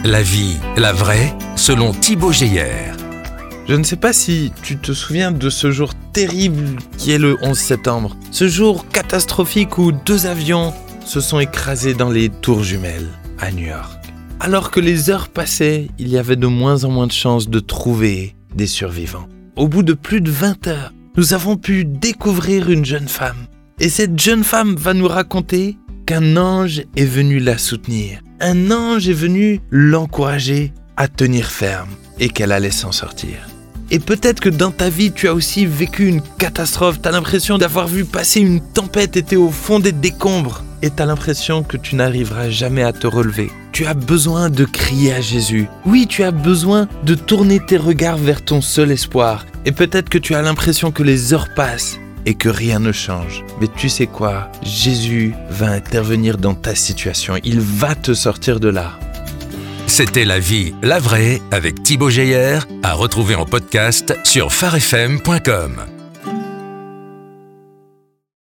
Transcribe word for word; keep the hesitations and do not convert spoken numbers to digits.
La vie, la vraie, selon Thibaut Geyer. Je ne sais pas si tu te souviens de ce jour terrible qui est le onze septembre. Ce jour catastrophique où deux avions se sont écrasés dans les tours jumelles à New York. Alors que les heures passaient, il y avait de moins en moins de chances de trouver des survivants. Au bout de plus de vingt heures, nous avons pu découvrir une jeune femme. Et cette jeune femme va nous raconter qu'un ange est venu la soutenir. Un ange est venu l'encourager à tenir ferme et qu'elle allait s'en sortir. Et peut-être que dans ta vie, tu as aussi vécu une catastrophe. Tu as l'impression d'avoir vu passer une tempête et tu es au fond des décombres. Et tu as l'impression que tu n'arriveras jamais à te relever. Tu as besoin de crier à Jésus. Oui, tu as besoin de tourner tes regards vers ton seul espoir. Et peut-être que tu as l'impression que les heures passent et que rien ne change. Mais tu sais quoi? Jésus va intervenir dans ta situation. Il va te sortir de là. C'était La vie, la vraie avec Thibaut Geyer, à retrouver en podcast sur phare f m point com.